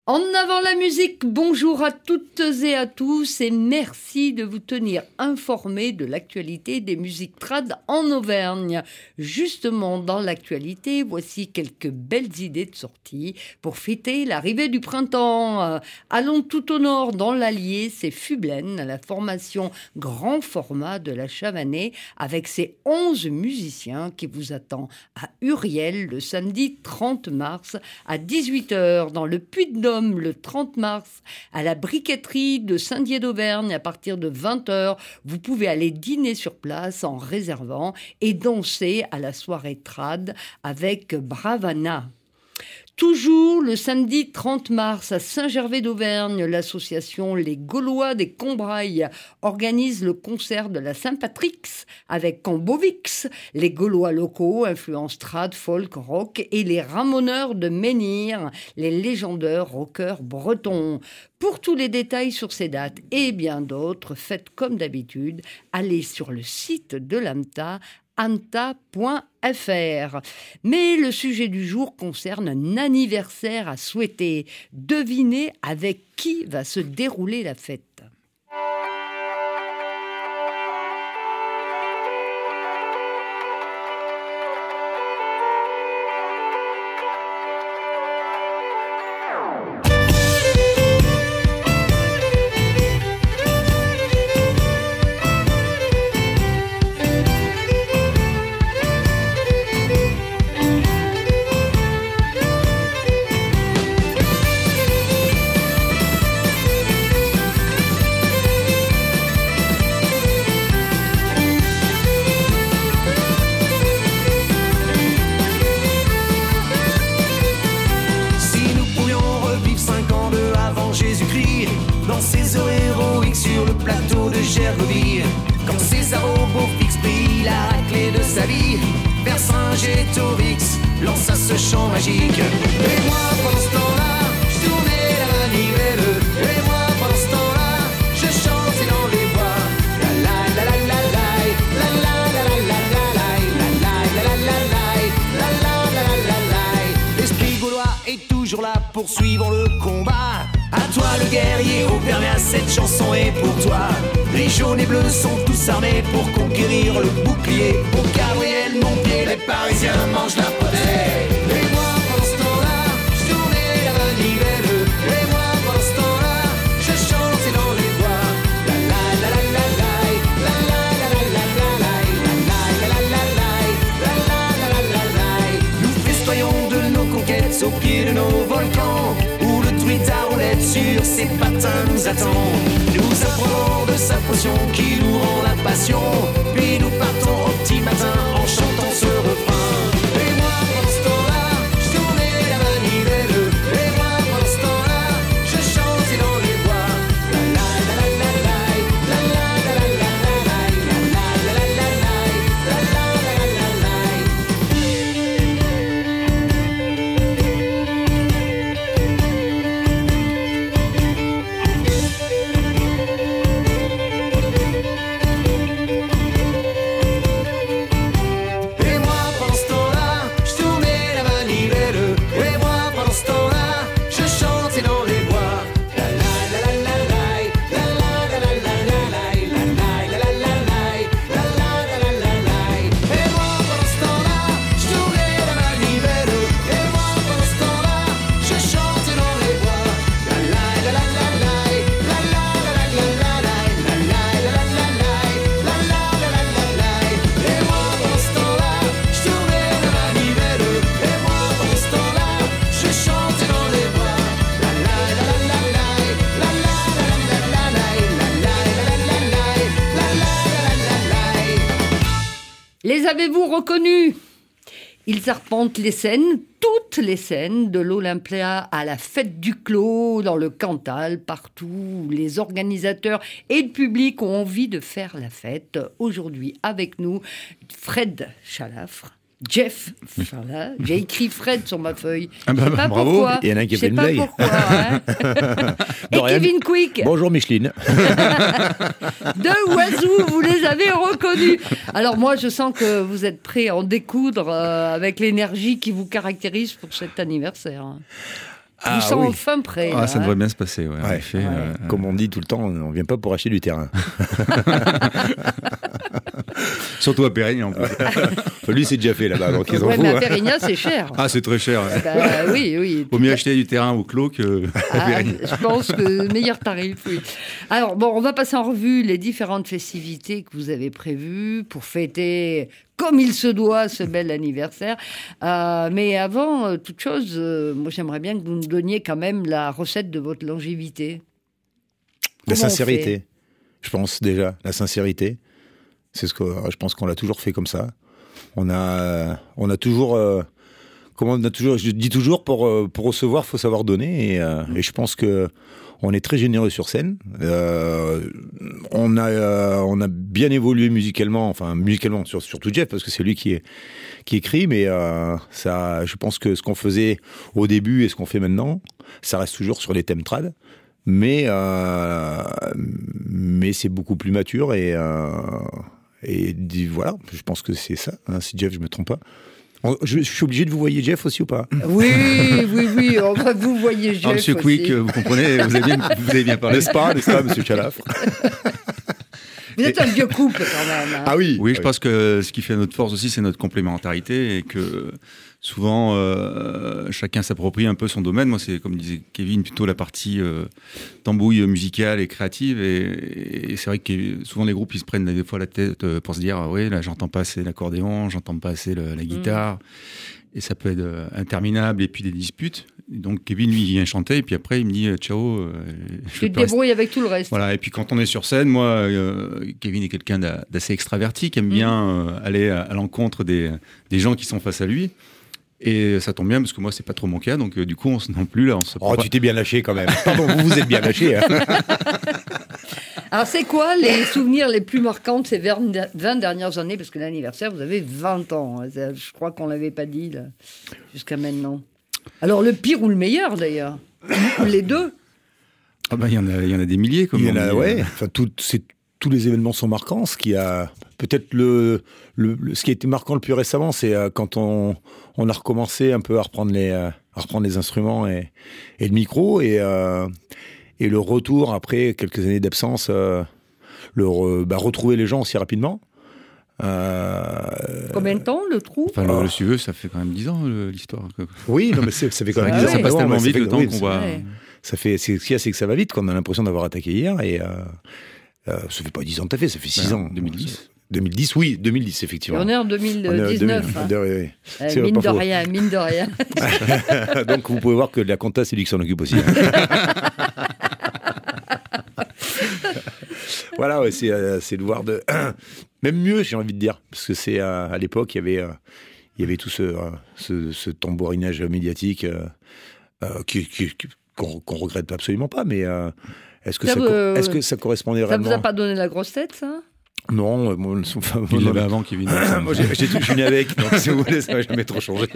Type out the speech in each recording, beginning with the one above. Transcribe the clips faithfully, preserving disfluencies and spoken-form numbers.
En avant la musique, bonjour à toutes et à tous et merci de vous tenir informés de l'actualité des musiques trad en Auvergne. Justement, dans l'actualité, voici quelques belles idées de sortie pour fêter l'arrivée du printemps. Allons tout au nord, dans l'Allier, c'est Fublaine, la formation grand format de la Chavanais, avec ses onze musiciens qui vous attend à Uriel le samedi trente mars à dix-huit heures dans le Puy-de-Dôme. Le trente mars, à la briqueterie de Saint-Dié d'Auvergne, à partir de vingt heures, vous pouvez aller dîner sur place en réservant et danser à la soirée trad avec Bravana. Toujours le samedi trente mars à Saint-Gervais d'Auvergne, l'association Les Gaulois des Combrailles organise le concert de la Saint-Patrick's avec Cambovix, les Gaulois locaux, influence trad, folk, rock et les Ramoneurs de Menhir, les légendaires rockers bretons. Pour tous les détails sur ces dates et bien d'autres, faites comme d'habitude, allez sur le site de l'A M T A, amta point f r. Mais le sujet du jour concerne un anniversaire à souhaiter. Devinez avec qui va se dérouler la fête. Quand César au beau fixe prit la clé de sa vie, Vercingétorix lança ce chant magique. Et moi pendant ce temps-là, je tournais la manivelle. Et moi pendant ce temps-là, je chantais dans les bois. La la la la la la, la la la la la la, la la la la la, la la la la la. L'esprit gaulois est toujours là, poursuivons le combat. À toi le guerrier, Auvergnat, cette chanson est pour toi. Les jaunes et bleus sont tous armés pour conquérir le bouclier. Au Gabriel, mon pied, les Parisiens mangent la potée. Et moi, pendant ce temps-là, je tournais la manivelle. Et moi, pendant ce temps-là, je chantais dans les bois. La la la la la la, la la la la la la, la la la la la la, la la la la la. Nous festoyons de nos conquêtes au pied de nos volcans, où le truite à roulette sur ses patins nous attend. Nous apprenons de sa potion qui nous rend la passion, puis nous partons au petit matin en chantant ce refrain. Et moi pendant ce temps-là, je tournais la manivelle. Et moi pendant ce temps-là, je chantais dans les bois. La la la la la la, la la la la la la, la la la la la, la la la la la. Les avez-vous reconnus ? Ils arpentent les scènes, toutes les scènes, de l'Olympia à la fête du Clos, dans le Cantal, partout où les organisateurs et le public ont envie de faire la fête. Aujourd'hui, avec nous, Fred Chalafre. Jeff, voilà, j'ai écrit Fred sur ma feuille. Ah bah, je sais pas bravo, pourquoi. il y en a qui je sais fait une pas blague. pourquoi. Hein. Et rien. Kevin Quick. Bonjour Micheline. De Oiseau, vous les avez reconnus. Alors moi, je sens que vous êtes prêts à en découdre euh, avec l'énergie qui vous caractérise pour cet anniversaire. Ah, vous sentez oui. enfin prêt. Ah, là, ça hein. devrait bien se passer, ouais, en ouais. effet. Ouais. Euh, Comme on dit tout le temps, on ne vient pas pour acheter du terrain. Surtout à Périgny, en plus. Enfin, lui, c'est déjà fait là-bas, donc ils en ouais, font. mais à Périgny, c'est cher. Ah, c'est très cher. Ouais. Bah, oui, oui. Vaut mieux acheter du terrain au Clos que à Périgny. Ah, je pense que meilleur tarif, oui. Alors, bon, on va passer en revue les différentes festivités que vous avez prévues pour fêter comme il se doit ce bel anniversaire. Euh, mais avant euh, toute chose, euh, moi, j'aimerais bien que vous nous donniez quand même la recette de votre longévité. La Comment sincérité, je pense déjà, la sincérité. C'est ce que je pense qu'on l'a toujours fait comme ça. On a, on a toujours, euh, comment on a toujours, je dis toujours pour pour recevoir, faut savoir donner. Et, euh, et je pense que on est très généreux sur scène. Euh, on a, euh, on a bien évolué musicalement, enfin musicalement sur, surtout Jeff parce que c'est lui qui est qui écrit. Mais euh, ça, je pense que ce qu'on faisait au début et ce qu'on fait maintenant, ça reste toujours sur les thèmes trad. Mais euh, mais c'est beaucoup plus mature et euh, et voilà, je pense que c'est ça. Hein, si Jeff, je me trompe pas. Je, je suis obligé de vous voyer Jeff aussi ou pas? Oui, oui, oui. On va vous voyez Jeff. Ah, Monsieur aussi. Quick, vous comprenez, vous avez bien, vous avez bien parlé. N'est-ce pas, n'est-ce pas, Monsieur Chalafre? Vous êtes un vieux couple quand même. Hein. Ah oui. Oui, je pense que ce qui fait notre force aussi, c'est notre complémentarité et que souvent euh, chacun s'approprie un peu son domaine. Moi, c'est comme disait Kevin, plutôt la partie euh, tambouille musicale et créative. Et, et c'est vrai que souvent les groupes ils se prennent des fois la tête pour se dire ah, oui, là j'entends pas assez l'accordéon, j'entends pas assez le, la guitare. Mmh. Et ça peut être euh, interminable et puis des disputes. Et donc Kevin, lui, il vient chanter et puis après il me dit euh, ciao. Euh, je tu te débrouilles avec tout le reste. Voilà. Et puis quand on est sur scène, moi, euh, Kevin est quelqu'un d'assez extraverti, qui aime mmh. bien euh, aller à, à l'encontre des, des gens qui sont face à lui. Et ça tombe bien parce que moi c'est pas trop mon cas, donc euh, du coup on se non plus là on se. Oh, tu t'es bien lâché quand même. Pardon, vous vous êtes bien lâché. Hein. Alors c'est quoi les souvenirs les plus marquants de ces vingt dernières années, parce que l'anniversaire vous avez vingt ans, je crois qu'on l'avait pas dit là jusqu'à maintenant. Alors le pire ou le meilleur d'ailleurs, les deux. Ah bah il y en a, il y en a des milliers comme. Il y en a, dit, ouais. Euh... Enfin tout, c'est tous les événements sont marquants. Ce qui a peut-être le, le, le ce qui a été marquant le plus récemment, c'est euh, quand on on a recommencé un peu à reprendre les euh, à reprendre les instruments et et le micro et euh, et le retour après quelques années d'absence, euh, le re, bah, retrouver les gens aussi rapidement. Euh, Combien de temps le trou? Enfin, le, le suiveux, ça fait quand même dix ans l'histoire. Oui, non mais c'est, ça fait quand même dix ans. Ça passe tellement vite le temps oui, qu'on voit. Ouais. Ça fait, c'est, ce qu'il y a, c'est que ça va vite. Qu'on a l'impression d'avoir attaqué hier et euh, euh, ça fait pas dix ans que t'as fait, ça fait six ouais, ans. deux mille dix. deux mille dix, oui, deux mille dix effectivement. Et on est en deux mille dix-neuf. On est en deux mille, hein. de, oui. euh, mine de rien, mine de rien. Donc vous pouvez voir que la compta, c'est lui qui s'en occupe aussi. Voilà, ouais, c'est, euh, c'est de voir de même mieux, j'ai envie de dire, parce que c'est euh, à l'époque il y avait euh, il y avait tout ce euh, ce, ce tambourinage médiatique euh, euh, qui, qui, qui qu'on, qu'on regrette absolument pas, mais euh, est-ce que ça, ça euh, est-ce que ça correspondait ça vraiment? Ça vous a pas donné la grosse tête, ça? Non, moi, enfin, il l'avait avant qu'il vienne. Moi, j'ai, j'ai tout fini avec, donc si vous voulez, ça n'a jamais trop changé.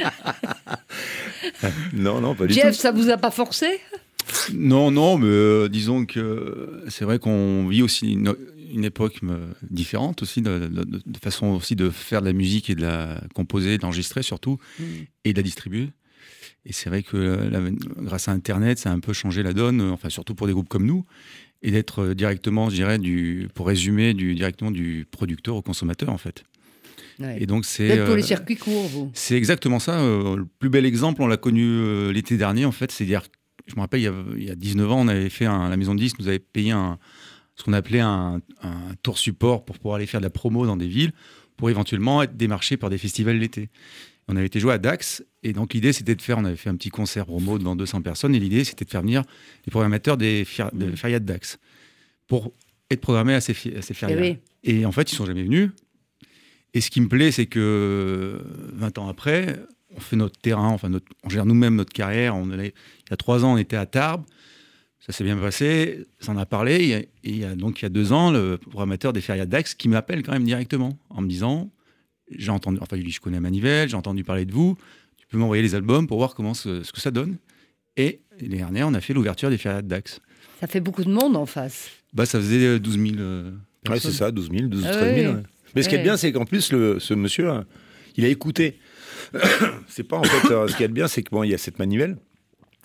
non, non, pas du Jeff, tout. Jeff, ça vous a pas forcé? Non, non, mais euh, disons que c'est vrai qu'on vit aussi une, une époque différente aussi, de, de, de façon aussi de faire de la musique et de la composer, d'enregistrer surtout, mmh. et de la distribuer. Et c'est vrai que la, grâce à Internet, ça a un peu changé la donne, enfin surtout pour des groupes comme nous, et d'être directement, je dirais, du, pour résumer, du, directement du producteur au consommateur en fait. Ouais. Et donc c'est. Vous êtes pour euh, les circuits courts, vous. C'est exactement ça. Euh, le plus bel exemple, on l'a connu euh, l'été dernier en fait, c'est-à-dire. Je me rappelle, il y, a, il y a dix-neuf ans, on avait fait un, la maison de disques nous avait payé un, ce qu'on appelait un, un tour support pour pouvoir aller faire de la promo dans des villes, pour éventuellement être démarché par des festivals l'été. On avait été joué à Dax, et donc l'idée c'était de faire, on avait fait un petit concert promo devant deux cents personnes, et l'idée c'était de faire venir les programmateurs des fier, de férias de Dax pour être programmés à ces, à ces férias. Et, oui. Et en fait, ils ne sont jamais venus. Et ce qui me plaît, c'est que vingt ans après, on fait notre terrain, enfin notre, on gère nous-mêmes notre carrière. On allait, il y a trois ans, on était à Tarbes, ça s'est bien passé, ça en a parlé. Et il y a, donc il y a deux ans, le programmateur des férias de Dax qui m'appelle quand même directement en me disant, j'ai entendu, enfin je connais Manivelle, j'ai entendu parler de vous, tu peux m'envoyer les albums pour voir comment ce, ce que ça donne. Et l'année dernière, on a fait l'ouverture des férias de Dax. Ça fait beaucoup de monde en face. Bah ça faisait douze mille euh, personnes. Ouais, c'est ça, douze mille, douze, ah, treize mille. oui. Ouais. Mais ce qui est bien, c'est qu'en plus, le, ce monsieur, il a écouté. C'est pas en fait, euh, ce qui est bien, c'est que bon, il y a cette manivelle.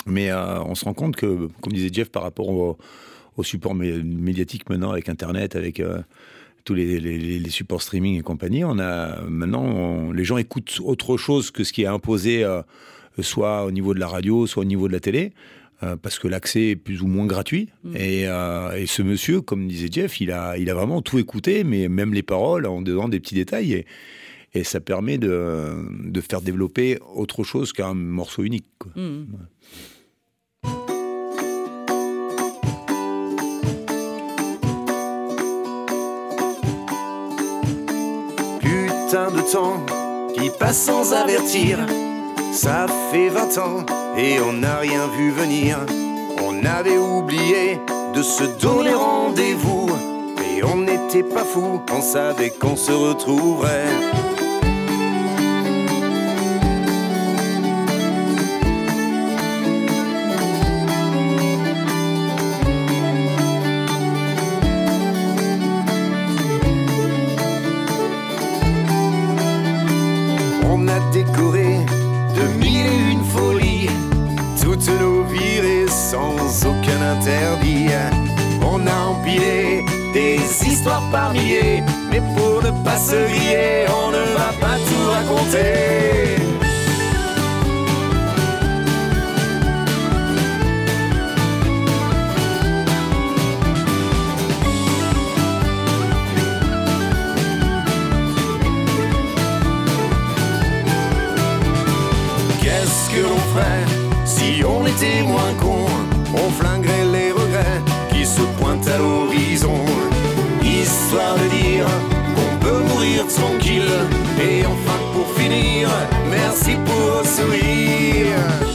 Mais euh, on se rend compte que, comme disait Jeff, par rapport au, au support mé- médiatique maintenant, avec Internet, avec euh, tous les, les, les supports streaming et compagnie, on a, maintenant, on, les gens écoutent autre chose que ce qui est imposé, euh, soit au niveau de la radio, soit au niveau de la télé, euh, parce que l'accès est plus ou moins gratuit. Mmh. Et, euh, et ce monsieur, comme disait Jeff, il a, il a vraiment tout écouté, mais même les paroles, en dedans des petits détails. Et, et ça permet de, de faire développer autre chose qu'un morceau unique, quoi. Mmh. Ouais. De temps qui passe sans avertir. Ça fait vingt ans et on n'a rien vu venir. On avait oublié de se donner rendez-vous. Et on n'était pas fous, on savait qu'on se retrouverait. On a empilé des histoires par milliers, mais pour ne pas se griller, on ne va pas tout raconter. Qu'est-ce que l'on ferait si on était moins con? On flinguerait les regrets qui se pointent à l'horizon, histoire de dire qu'on peut mourir tranquille. Et enfin pour finir, merci pour un sourire.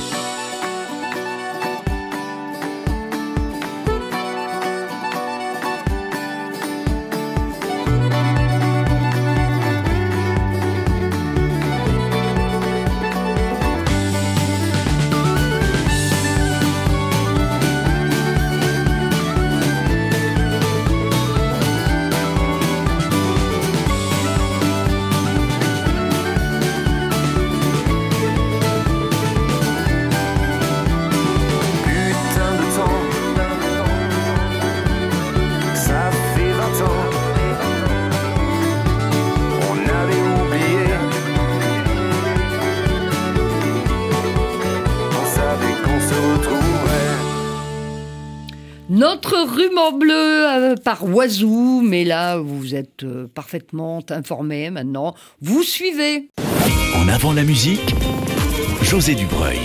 Notre ruban bleu euh, par Oiseau, mais là vous êtes euh, parfaitement informés maintenant, vous suivez. En avant la musique, José Dubreuil.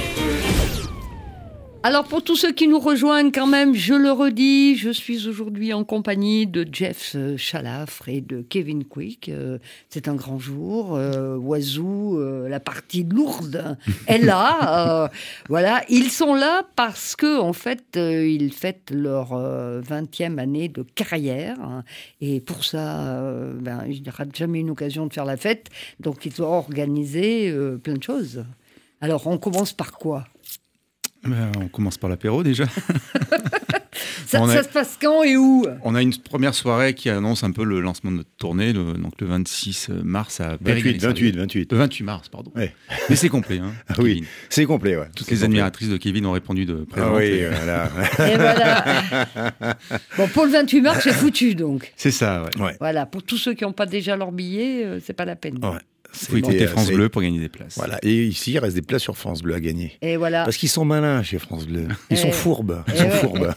Alors pour tous ceux qui nous rejoignent quand même, je le redis, je suis aujourd'hui en compagnie de Jeff Chalafre et de Kevin Quick. C'est un grand jour. Euh, Oiseau, euh, la partie lourde est là. Euh, voilà, ils sont là parce que en fait, euh, ils fêtent leur euh, vingtième année de carrière. Hein, et pour ça, euh, ben, ils ne ratent jamais une occasion de faire la fête. Donc ils ont organisé euh, plein de choses. Alors on commence par quoi ? Ben, on commence par l'apéro déjà. ça, a, ça se passe quand et où ? On a une première soirée qui annonce un peu le lancement de notre tournée, le, donc le vingt-six mars à Périgueux. vingt-huit, vingt-huit. Le vingt-huit mars, pardon. Ouais. Mais c'est complet. Hein, ah oui, c'est complet. Ouais. Toutes c'est les complet. admiratrices de Kevin ont répondu de présent. Ah oui, voilà. Et voilà. Bon, pour le vingt-huit mars, c'est foutu donc. C'est ça, ouais. ouais. Voilà, pour tous ceux qui n'ont pas déjà leur billet, euh, c'est pas la peine. Ouais. Il faut écouter France c'est... Bleu pour gagner des places. Voilà. Et ici, il reste des places sur France Bleu à gagner. Et voilà. Parce qu'ils sont malins chez France Bleu. Ils et sont fourbes. Ils et sont ouais. fourbes.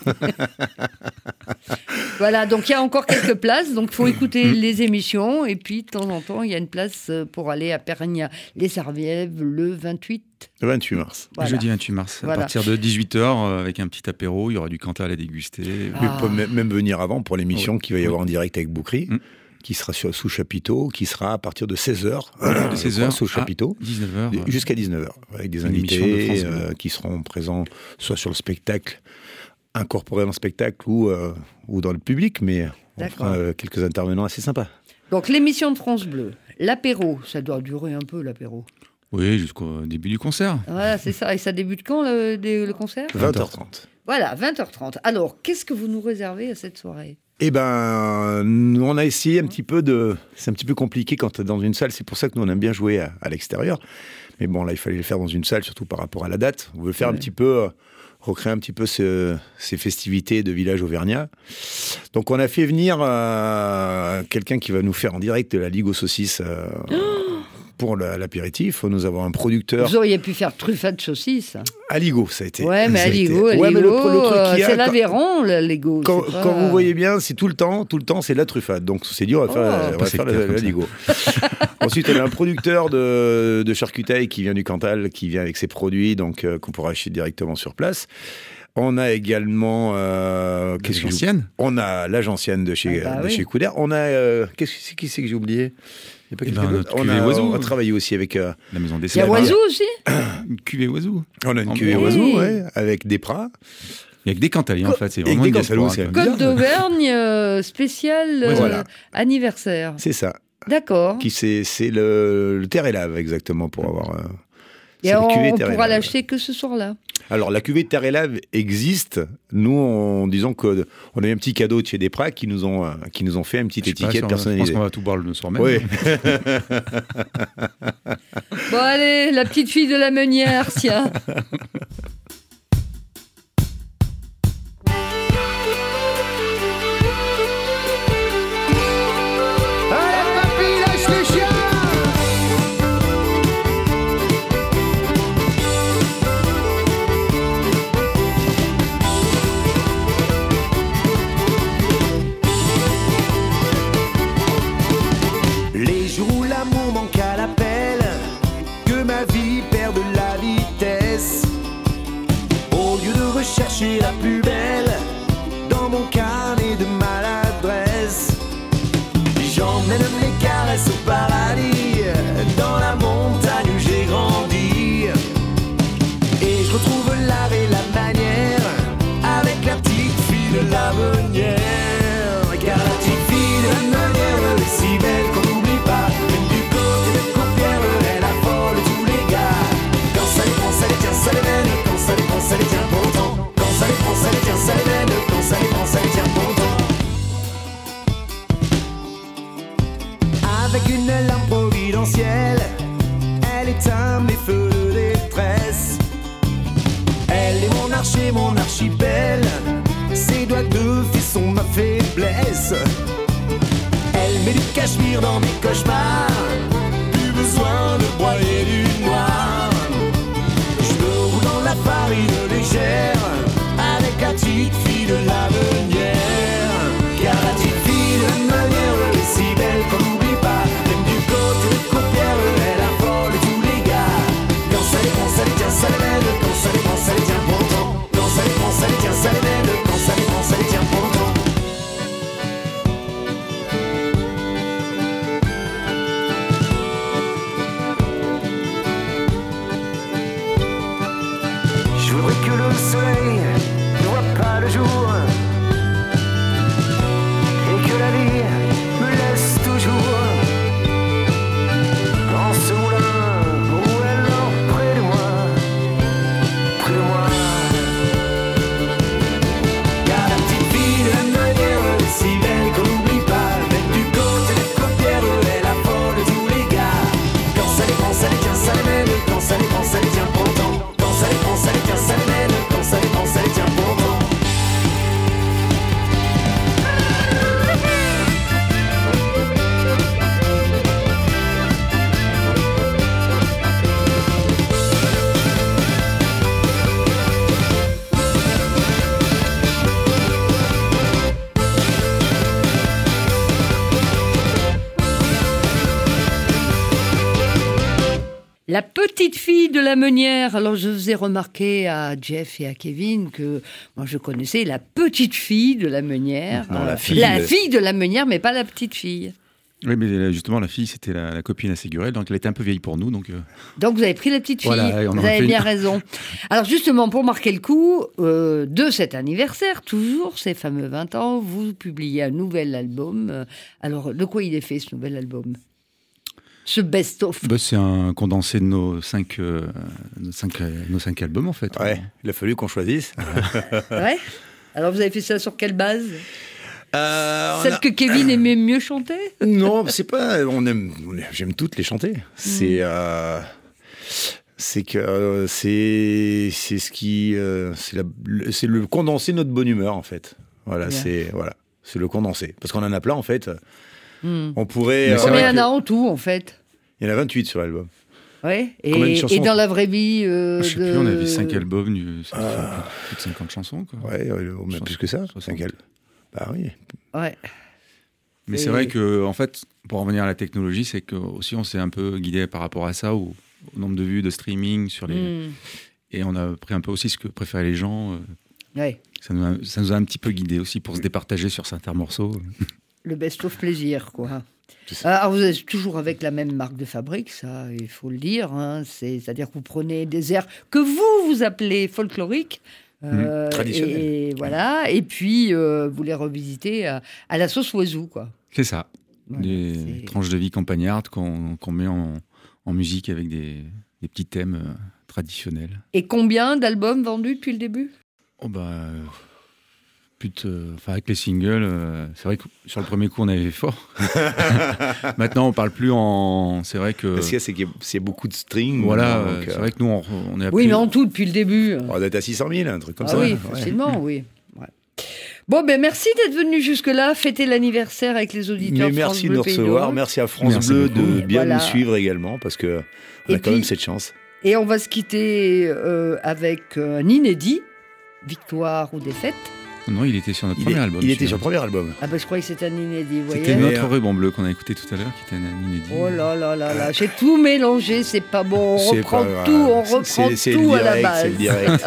Voilà, donc il y a encore quelques places. Donc il faut écouter les émissions. Et puis, de temps en temps, il y a une place pour aller à Pergnes-les-Servièves le vingt-huit. Le vingt-huit mars. Voilà. Jeudi vingt-huit mars. À voilà. partir de dix-huit heures, avec un petit apéro, il y aura du Cantal à déguster. Ah. Vous pouvez même venir avant pour l'émission ouais. qu'il va y avoir en direct avec Boukri. Mm. Qui sera sur, sous chapiteau, qui sera à partir de seize heures, euh, de seize heures sous chapiteau, dix-neuf heures, jusqu'à dix-neuf heures, avec des invités euh, qui seront présents soit sur le spectacle, incorporés dans le spectacle ou, euh, ou dans le public, mais on fera euh, quelques intervenants assez sympas. Donc l'émission de France Bleu, l'apéro, ça doit durer un peu l'apéro. Oui, jusqu'au début du concert. Voilà, c'est ça. Et ça débute quand le, le concert ? vingt heures trente. Voilà, vingt heures trente. Alors, qu'est-ce que vous nous réservez à cette soirée ? Eh ben, nous, on a essayé un petit peu de... C'est un petit peu compliqué quand tu es dans une salle, c'est pour ça que nous, on aime bien jouer à, à l'extérieur. Mais bon, là, il fallait le faire dans une salle, surtout par rapport à la date. On veut faire ouais. un petit peu... recréer un petit peu ce, ces festivités de village auvergnat. Donc on a fait venir euh, quelqu'un qui va nous faire en direct de la Ligue aux saucisses euh, oh pour la, l'apéritif. Nous avons un producteur. Vous auriez pu faire truffade saucisse. Aligo, ça a été. Ouais, mais Aligo, été... ouais, Aligo, le, le truc euh, qu'il y a, c'est l'Aveyron, l'Aligo. Quand, pas... quand vous voyez bien, c'est tout le temps, tout le temps, c'est la truffade. Donc c'est dit, on va faire, oh, on va faire l'Aligo. Ensuite, on a un producteur de, de charcutaille qui vient du Cantal, qui vient avec ses produits, donc euh, qu'on pourra acheter directement sur place. On a également euh, qu'est-ce que l'ancienne. On a l'âge ancienne de chez ah bah de oui. chez Couder. On a euh, qu'est-ce que c'est qui c'est que j'ai oublié? Il y a pas eh ben, notre on, a, on a travaillé aussi avec euh, la maison des Il y a Oiseau aussi. Une cuvée Oiseau. On a une en cuvée oui. Oiseau, ouais, avec des pras. Il y a que des Cantaliens, en fait. C'est et vraiment des une diaspora, Cantaloups, quoi. c'est Côte d'Auvergne euh, spécial euh, Oui, voilà. anniversaire. C'est ça. D'accord. Qui c'est c'est le, le terre et lave exactement pour avoir. Euh, et on, on pourra l'acheter que ce soir-là. Alors la cuvée terre et lave existe. Nous, en disant que on a eu un petit cadeau de chez Desprats qui nous ont euh, qui nous ont fait une petite étiquette pas, personnalisée. Je pense qu'on va tout boire le soir même. Oui. Bon allez, la petite fille de la meunière, tiens. Chercher la plus belle dans mon carnet de maladresse. J'emmène les caresses au paradis, dans la montagne où j'ai grandi. Et je retrouve l'art et la manière avec la petite fille de la meunière. Car la petite fille de la meunière est si belle qu'on n'oublie pas. Même du côté de Courpierre, elle affole tous les gars. Quand ça les prend, ça les tient, ça les mène. Quand ça les prend, ça les tient pour longtemps. Ça les prend, ça les tient, ça les mène. Quand ça les prend, ça les tient pour longtemps. Avec une lampe providentielle, elle éteint mes feux de détresse. Elle est mon archer, mon archipel. Ses doigts de fille sont ma faiblesse. Elle met du cachemire dans mes cauchemars. Plus besoin de broyer du noir. Je me roule dans la farine légère avec la petite fille de la meunière. Car la petite fille de la meunière est si belle qu'on n'oublie pas. Même du côté de Courpierre, elle affole tous les gars. Quand ça les prend, ça les tient, ça les mène. Quand ça les prend, ça les tient pour longtemps. Quand ça les prend, ça les tient, ça les mène. Quand ça les prend, ça les tient pour longtemps. Je voudrais que le soleil ne voit pas le jour et que la vie me laisse toujours dans ce moulin où elle dort près de moi, près de moi. Car la petite fille de la meunière est si belle qu'on n'oublie pas. Même du côté de Courpierre, elle affole tous les gars. Quand ça les prend, ça les tient, ça les mène. Quand ça les prend, ça les tient pour longtemps. Quand ça les prend, ça les tient, ça les mène. Quand ça les prend, ça les tient pour longtemps. La petite fille de la meunière. Alors, je faisais remarquer à Jeff et à Kevin que moi, je connaissais la petite fille de la meunière. Non, la fille. La fille de la meunière, mais pas la petite fille. Oui, mais justement, la fille, c'était la, la copine à Ségurel, donc elle était un peu vieille pour nous. Donc, euh... donc vous avez pris la petite fille. Voilà, on vous en a avez fait bien une. raison. Alors, justement, pour marquer le coup euh, de cet anniversaire, toujours ces fameux vingt ans, vous publiez un nouvel album. Euh, Alors, de quoi il est fait, ce nouvel album ? Ce best-of. bah, c'est un condensé de nos cinq, euh, nos cinq, euh, nos cinq albums, en fait. Ouais, il a fallu qu'on choisisse. Ouais. Alors, vous avez fait ça sur quelle base ? Euh, on Celle a- que Kevin aimait mieux chanter ? Non, c'est pas. On aime. on aime- J'aime toutes les chanter. C'est. euh, c'est que euh, c'est c'est ce qui euh, c'est, la, le, c'est le condensé de notre bonne humeur en fait. Voilà, Bien. c'est voilà, c'est le condensé. Parce qu'on en a plein en fait. Hmm. On pourrait. Mais c'est Combien vrai il y en que- a en tout, en fait? Il y en a vingt-huit sur l'album. Ouais. Combien de Et, chansons et dans la vraie vie euh, Je sais de... plus, on avait cinq albums, du, ça fait Ah. plus de cinquante chansons. Quoi. Ouais, euh, même Soixante- plus que ça. soixante. Cinq al- Bah oui. Ouais. Mais Et- c'est vrai que, en fait, pour revenir à la technologie, c'est que aussi on s'est un peu guidé par rapport à ça, au, au nombre de vues, de streaming, sur les... Hmm. et on a pris un peu aussi ce que préféraient les gens. euh, Ouais. Ça nous, a, ça nous a un petit peu guidé aussi pour se départager sur certains morceaux. Le best-of plaisir, quoi. C'est ça. Alors, vous êtes toujours avec la même marque de fabrique, ça, il faut le dire. Hein. C'est, c'est-à-dire que vous prenez des airs que vous, vous appelez folkloriques. euh, traditionnels. Et, voilà. Et puis, euh, vous les revisitez à, à la sauce oiseau, quoi. C'est ça. Voilà, des c'est- tranches de vie campagnardes qu'on, qu'on met en, en musique avec des, des petits thèmes euh, traditionnels. Et combien d'albums vendus depuis le début? Oh bah, euh, plus de, enfin avec les singles, euh, c'est vrai que sur le premier coup on avait fort. Maintenant on parle plus en, c'est vrai que Ce qu'il y a, c'est qu'il y a, c'est beaucoup de strings. voilà, donc, euh, euh, c'est vrai que nous on, on est à Oui, plus- mais en tout, depuis le début. on doit être à six cent mille, un truc comme Ah ça. oui, Ouais. facilement, oui. Ouais. Bon, ben merci d'être venu jusque-là, fêter l'anniversaire avec les auditeurs Mais de France merci de Bleu nous Pays recevoir. d'Auvergne. Merci à France Merci Bleu beaucoup. de bien Voilà. nous suivre également parce que on Et a quand même puis- cette chance. Et on va se quitter euh, avec un inédit, Victoire ou défaite. Non, il était sur notre Il, premier est- album. il était celui-là. sur le premier album. Ah ben je croyais que c'était un inédit, vous C'était voyez. Mais, notre euh, ruban bleu qu'on a écouté tout à l'heure, qui était un inédit. Oh là là là là, j'ai tout mélangé, c'est pas bon, on C'est reprend pas grave. tout, on C'est- reprend c'est- c'est tout le à la direct, base. C'est le direct.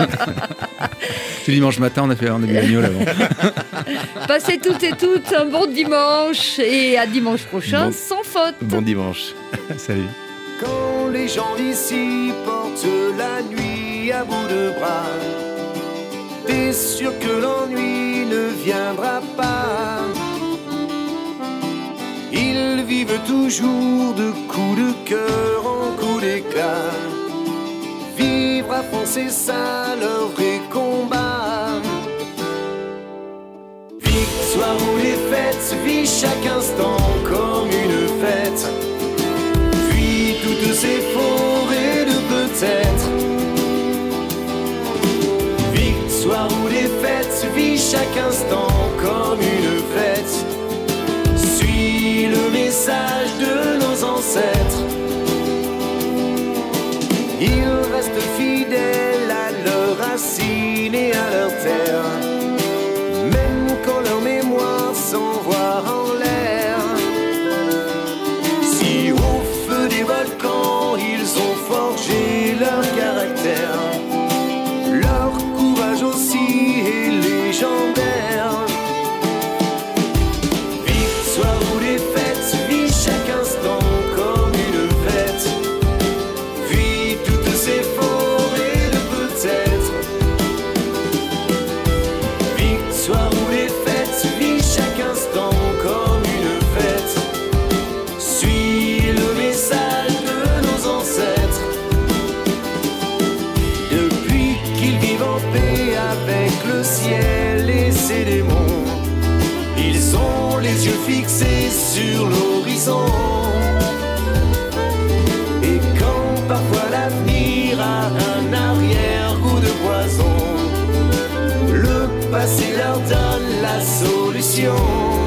C'est dimanche matin, on a fait un demi agneau avant. Passez toutes et toutes un bon dimanche et à dimanche prochain Bon- sans faute. Bon dimanche. Salut. Quand les gens d'ici portent la nuit à bout de bras, t'es sûr que l'ennui ne viendra pas. Ils vivent toujours de coups de cœur en coups d'éclat. Vivre à fond, c'est ça leur vrai combat. Victoire ou défaite, vis chaque instant comme une fête. Puis toutes ces forêts de peut-être. Victoire ou défaite, vis chaque instant comme une fête. Suis le message de nos ancêtres. Ils restent fidèles à leurs racines et à leur terre, même quand leur mémoire s'envoie en l'air. Si au feu des volcans ils ont forgé leur caractère, leur courage aussi est légendaire. Victoire ou défaite, vis chaque instant comme une fête. Vis toutes ces forêts de peut-être. Victoire ou défaite, vis chaque instant comme une fête. Suis le message de nos ancêtres. Depuis qu'ils vivent en paix avec le ciel et ses démons, ils ont les yeux fixés sur l'horizon. Et quand parfois l'avenir a un arrière-goût de poison, le passé leur donne la solution.